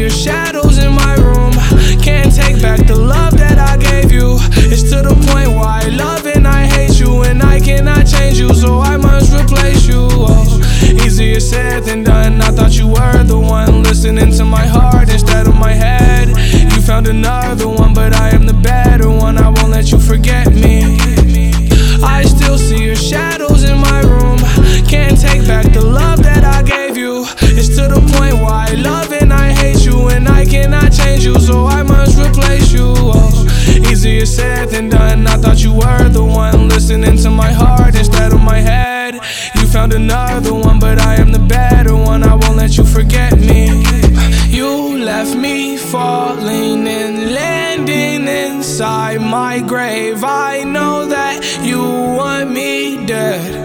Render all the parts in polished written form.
your shadows in my room. Can't take back the love that I gave you. It's to the point why I love and I hate you, and I cannot change you, so I must replace you. Oh, easier said than done. I thought you were the one listening to my heart instead of my head. You found another one, but I am the better one. I won't let you forget me. I still see your shadows in my room. Can't take back the love that I gave you. It's to the point why I love and I hate you, and I cannot change you, so I must replace you. Oh, easier said than done. I thought you were the one listening to my heart instead of my head. You found another one, but I am the better one. I won't let you forget me. You left me falling and landing inside my grave. I know that you want me dead.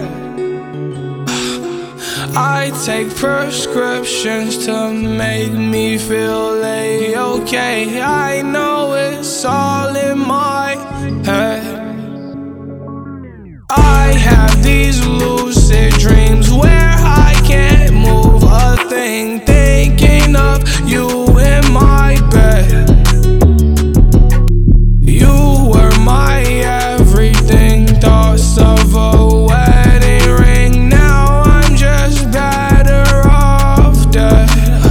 I take prescriptions to make me feel okay. I know it's all in my head. I have these lucid dreams where I can't move a thing, thinking of you in my bed. You were my everything, thoughts of a wedding ring. Now I'm just better off dead.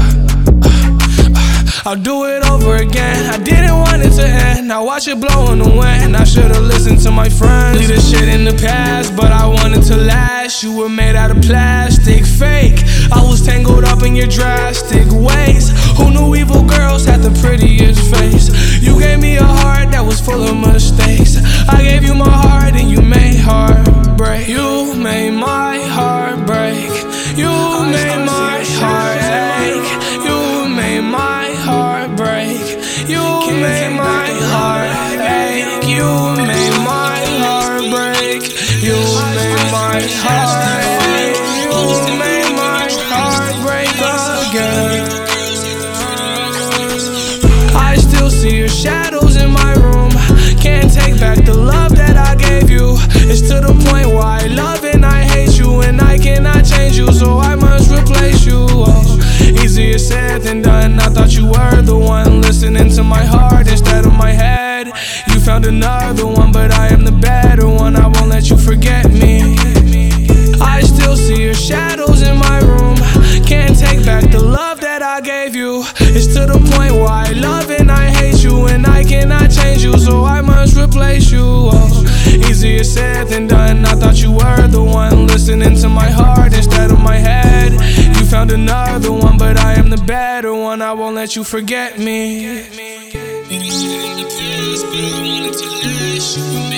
I'll do it over again. I didn't want it to end. I watch it blow in the wind. I should've listened to my friends. Leave this shit in the past, but I wanted to last. You were made out of plastic, fake. I was tangled up in your drastic ways. Who knew evil girls had the prettiest face? You gave me a heart that was full of mistakes. I gave you my heart and you made heartbreak. You made my heart break. You made my heart ache. You made my heart break. You made my heart ache. You made my heart break. You made my heart ache. You made my heart break again. I still see your shadows in my room. Can't take back the love that I gave you. It's to the point why I love and I hate you, and I cannot change you, so I must replace you. Oh, easier said than done. I thought you were the one listening to my heart instead of my head. You found another one, but I am the better one. I won't let you forget me. I still see your shadows in my room. Can't take back the love that I gave you. It's to the point why I love and I hate you, and I cannot change you, so I must replace you. Oh, easier said than done. I thought you were the one listening to my heart instead of my head. You found another one, but I am the better one. I won't let you forget me.